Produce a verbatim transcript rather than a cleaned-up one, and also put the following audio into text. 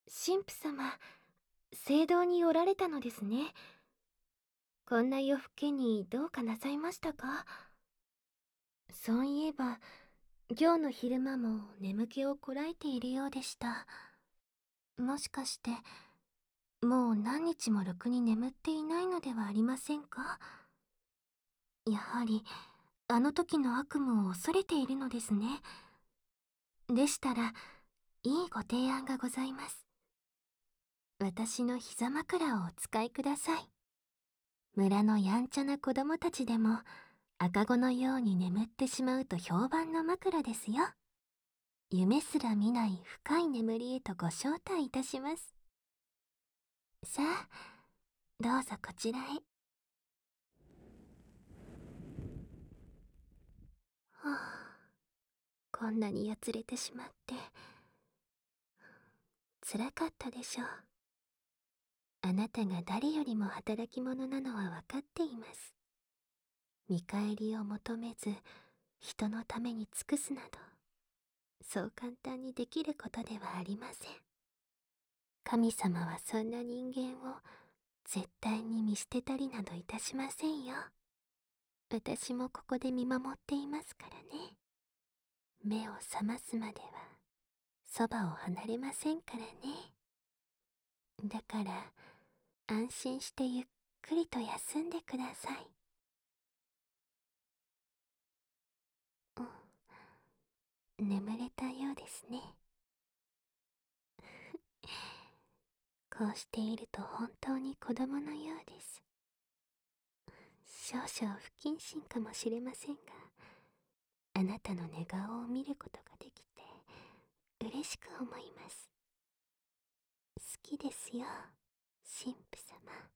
神父様、聖堂におられたのですね。こんな夜更けにどうかなさいましたか？そういえば、今日の昼間も眠気をこらえているようでした。もしかして、もう何日もろくに眠っていないのではありませんか？やはり、あの時の悪夢を恐れているのですね。でしたら、いいご提案がございます。私の膝枕をお使いください。村のやんちゃな子供たちでも赤子のように眠ってしまうと評判の枕ですよ。夢すら見ない深い眠りへとご招待いたします。さあ、どうぞこちらへ。はあ、こんなにやつれてしまって辛かったでしょう。あなたが誰よりも働き者なのは分かっています。見返りを求めず人のために尽くすなど、そう簡単にできることではありません。神様はそんな人間を絶対に見捨てたりなどいたしませんよ。私もここで見守っていますからね。目を覚ますまではそばを離れませんからね。だから安心してゆっくりと休んでください。うん、眠れたようですね。こうしていると本当に子供のようです。少々不謹慎かもしれませんが、あなたの寝顔を見ることができて嬉しく思います。好きですよ、神父様。